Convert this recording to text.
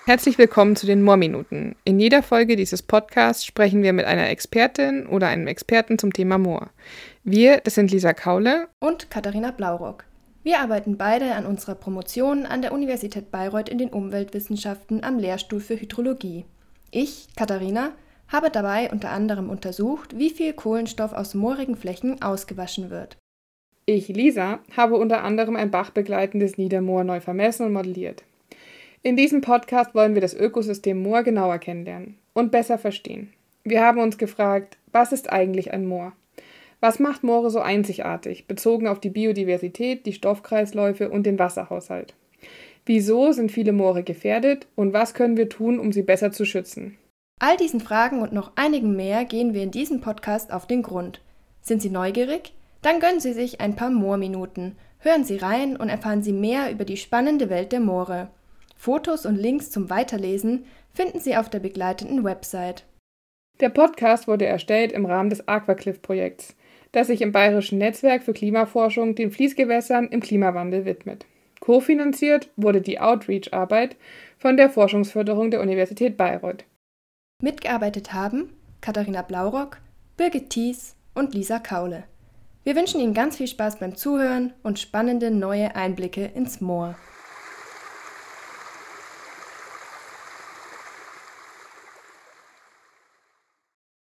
Herzlich willkommen zu den Moorminuten. In jeder Folge dieses Podcasts sprechen wir mit einer Expertin oder einem Experten zum Thema Moor. Wir, das sind Lisa Kaule und Katharina Blaurock. Wir arbeiten beide an unserer Promotion an der Universität Bayreuth in den Umweltwissenschaften am Lehrstuhl für Hydrologie. Ich, Katharina, habe dabei unter anderem untersucht, wie viel Kohlenstoff aus moorigen Flächen ausgewaschen wird. Ich, Lisa, habe unter anderem ein bachbegleitendes Niedermoor neu vermessen und modelliert. In diesem Podcast wollen wir das Ökosystem Moor genauer kennenlernen und besser verstehen. Wir haben uns gefragt, was ist eigentlich ein Moor? Was macht Moore so einzigartig, bezogen auf die Biodiversität, die Stoffkreisläufe und den Wasserhaushalt? Wieso sind viele Moore gefährdet und was können wir tun, um sie besser zu schützen? All diesen Fragen und noch einigen mehr gehen wir in diesem Podcast auf den Grund. Sind Sie neugierig? Dann gönnen Sie sich ein paar Moorminuten. Hören Sie rein und erfahren Sie mehr über die spannende Welt der Moore. Fotos und Links zum Weiterlesen finden Sie auf der begleitenden Website. Der Podcast wurde erstellt im Rahmen des Aquacliff-Projekts, das sich im Bayerischen Netzwerk für Klimaforschung den Fließgewässern im Klimawandel widmet. Kofinanziert wurde die Outreach-Arbeit von der Forschungsförderung der Universität Bayreuth. Mitgearbeitet haben Katharina Blaurock, Birgit Thies und Lisa Kaule. Wir wünschen Ihnen ganz viel Spaß beim Zuhören und spannende neue Einblicke ins Moor.